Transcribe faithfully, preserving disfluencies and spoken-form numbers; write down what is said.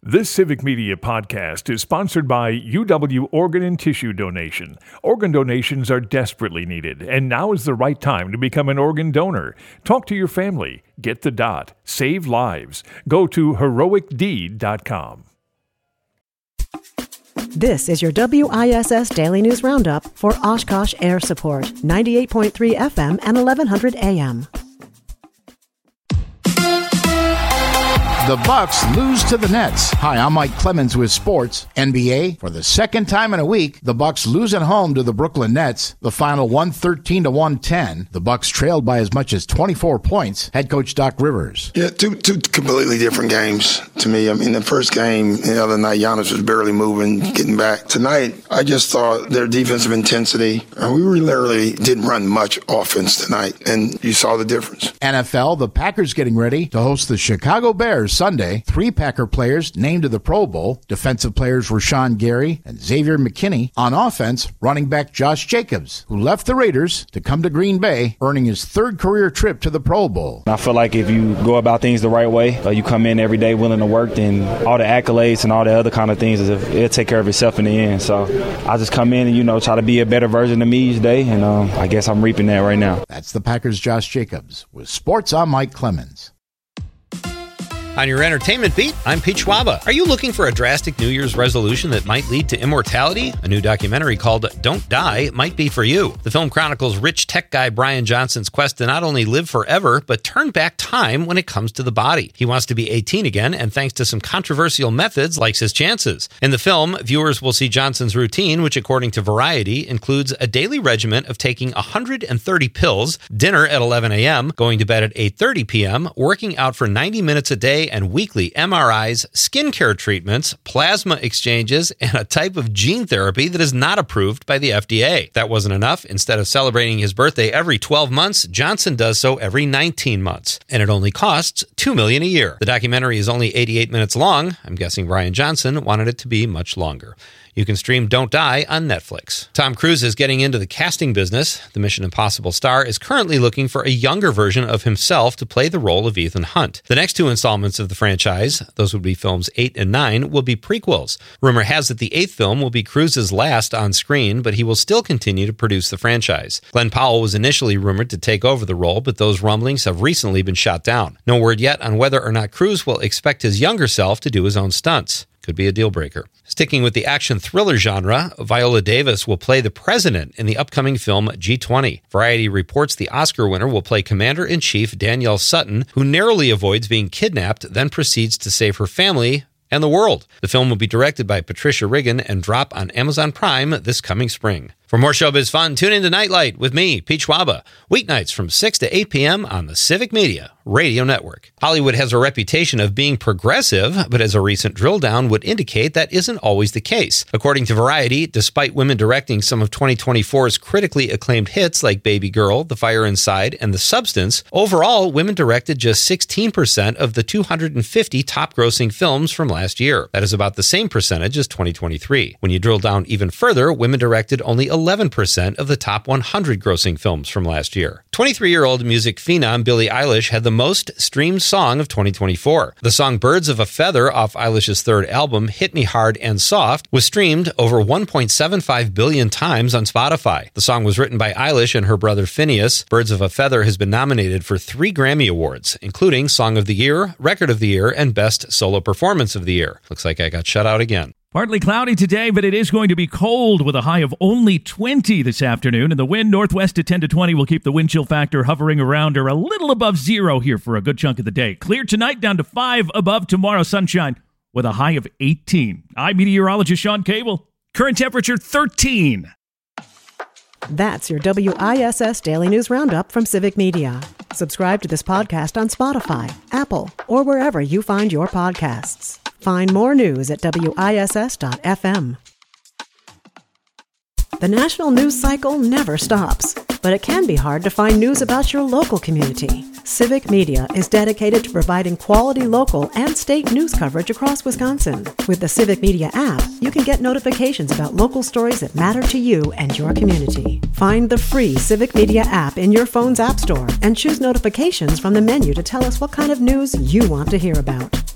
This Civic Media podcast is sponsored by U W Organ and Tissue Donation. Organ donations are desperately needed, and now is the right time to become an organ donor. Talk to your family. Get the dot. Save lives. Go to heroic deed dot com. This is your W I S S Daily News Roundup for Oshkosh Air Support, ninety-eight point three F M and eleven hundred A M. The Bucks lose to the Nets. Hi, I'm Mike Clemens with sports. N B A, for the second time in a week, the Bucks lose at home to the Brooklyn Nets. The final one thirteen to one ten. The Bucks trailed by as much as twenty-four points. Head coach Doc Rivers. Yeah, two two completely different games to me. I mean, the first game the other night, Giannis was barely moving, getting back. Tonight, I just thought their defensive intensity, uh, we literally didn't run much offense tonight, and you saw the difference. N F L, the Packers getting ready to host the Chicago Bears Sunday. Three Packer players named to the Pro Bowl. Defensive players Rashawn Gary and Xavier McKinney. On offense, running back Josh Jacobs, who left the Raiders to come to Green Bay, earning his third career trip to the Pro Bowl. I feel like if you go about things the right way, uh, you come in every day willing to work, then all the accolades and all the other kind of things, it'll take care of itself in the end. So I just come in and, you know, try to be a better version of me each day, and um, I guess I'm reaping that right now. That's the Packers' Josh Jacobs. With sports, I'm Mike Clemens. On your entertainment beat, I'm Pete Schwaba. Are you looking for a drastic New Year's resolution that might lead to immortality? A new documentary called Don't Die might be for you. The film chronicles rich tech guy Brian Johnson's quest to not only live forever, but turn back time when it comes to the body. He wants to be eighteen again, and thanks to some controversial methods, likes his chances. In the film, viewers will see Johnson's routine, which according to Variety, includes a daily regimen of taking one hundred thirty pills, dinner at eleven a.m., going to bed at eight thirty p.m., working out for ninety minutes a day, and weekly M R Is, skincare treatments, plasma exchanges, and a type of gene therapy that is not approved by the F D A. That wasn't enough. Instead of celebrating his birthday every twelve months, Johnson does so every nineteen months, and it only costs two million dollars a year. The documentary is only eighty-eight minutes long. I'm guessing Brian Johnson wanted it to be much longer. You can stream Don't Die on Netflix. Tom Cruise is getting into the casting business. The Mission Impossible star is currently looking for a younger version of himself to play the role of Ethan Hunt. The next two installments of the franchise, those would be films eight and nine, will be prequels. Rumor has it the eighth film will be Cruise's last on screen, but he will still continue to produce the franchise. Glenn Powell was initially rumored to take over the role, but those rumblings have recently been shot down. No word yet on whether or not Cruise will expect his younger self to do his own stunts. Could be a deal breaker. Sticking with the action thriller genre, Viola Davis will play the president in the upcoming film G twenty. Variety reports the Oscar winner will play Commander-in-Chief Danielle Sutton, who narrowly avoids being kidnapped, then proceeds to save her family and the world. The film will be directed by Patricia Riggin and drop on Amazon Prime this coming spring. For more showbiz fun, tune into Nightlight with me, Pete Schwaba, weeknights from six to eight p.m. on the Civic Media Radio Network. Hollywood has a reputation of being progressive, but as a recent drill down would indicate, that isn't always the case. According to Variety, despite women directing some of twenty twenty-four's critically acclaimed hits like Baby Girl, The Fire Inside, and The Substance, overall, women directed just sixteen percent of the two hundred fifty top-grossing films from last year. That is about the same percentage as twenty twenty-three. When you drill down even further, women directed only eleven percent of the top one hundred grossing films from last year. twenty-three-year-old music phenom Billie Eilish had the most streamed song of twenty twenty-four. The song Birds of a Feather off Eilish's third album, Hit Me Hard and Soft, was streamed over one point seven five billion times on Spotify. The song was written by Eilish and her brother Phineas. Birds of a Feather has been nominated for three Grammy Awards, including Song of the Year, Record of the Year, and Best Solo Performance of the Year. Looks like I got shut out again. Partly cloudy today, but it is going to be cold with a high of only twenty this afternoon. And the wind northwest at ten to twenty will keep the wind chill factor hovering around or a little above zero here for a good chunk of the day. Clear tonight, down to five above tomorrow. Sunshine with a high of eighteen. I'm meteorologist Sean Cable. Current temperature thirteen. That's your W I S S Daily News Roundup from Civic Media. Subscribe to this podcast on Spotify, Apple, or wherever you find your podcasts. Find more news at W I S S dot F M. The national news cycle never stops, but it can be hard to find news about your local community. Civic Media is dedicated to providing quality local and state news coverage across Wisconsin. With the Civic Media app, you can get notifications about local stories that matter to you and your community. Find the free Civic Media app in your phone's app store and choose notifications from the menu to tell us what kind of news you want to hear about.